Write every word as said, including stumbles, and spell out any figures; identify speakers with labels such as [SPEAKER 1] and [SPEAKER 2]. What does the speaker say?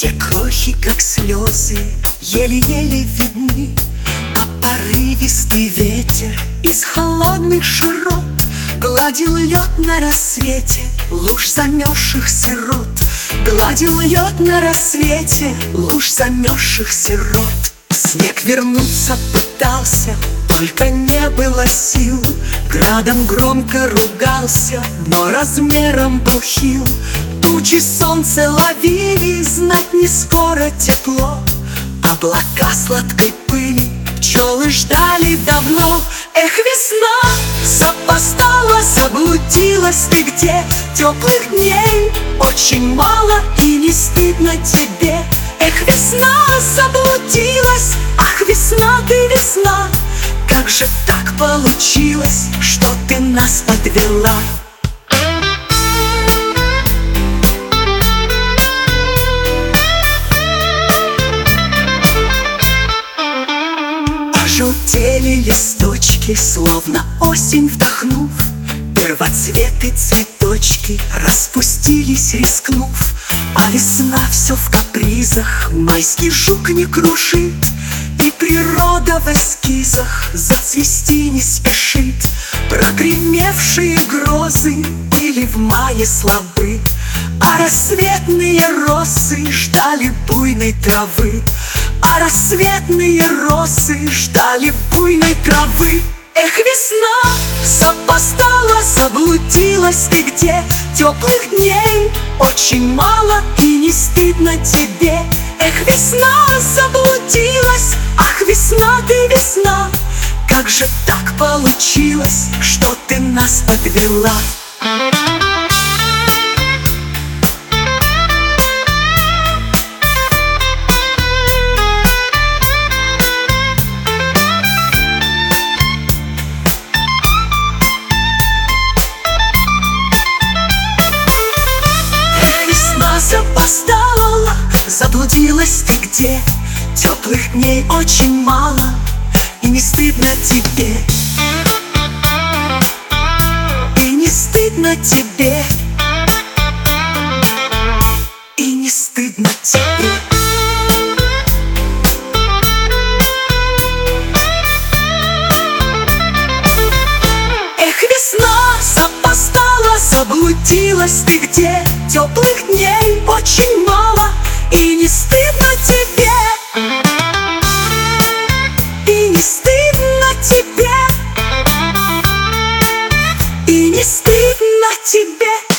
[SPEAKER 1] Те крохи, как слезы, еле-еле видны, а порывистый ветер из холодных широт гладил лед на рассвете луж замерзшихся рот. Гладил лед на рассвете луж замерзшихся рот. Снег вернуться пытался, только не было сил. Градом громко ругался, но размером был хил. Тучи солнце ловили, знать не скоро тепло. Облака сладкой пыли пчелы ждали давно. Эх, весна, запоздала, заблудилась ты где? Теплых дней очень мало, и не стыдно тебе. Эх, весна, заблудилась, ах, весна, ты весна. Как же так получилось, что ты нас подвела? Пожелтели листочки, словно осень вдохнув. Первоцветы, цветочки распустились, рискнув. А весна все в капризах, майский жук не кружит, и природа в эскизах зацвести не спешит. Прогремевшие грозы были в мае слабы, а рассветные росы ждали буйной травы. А рассветные росы ждали буйной травы. Эх, весна, запоздала, заблудилась ты где? Теплых дней очень мало, и не стыдно тебе. Эх, весна, заблудилась, ах, весна, ты весна. Как же так получилось, что ты нас подвела? Запоздала, заблудилась ты где? Теплых дней очень мало, и не стыдно тебе. И не стыдно тебе. И не стыдно тебе. Эх, весна, запоздала, заблудилась ты где? Теплых дней очень мало, и не стыдно тебе. И не стыдно тебе. И не стыдно тебе.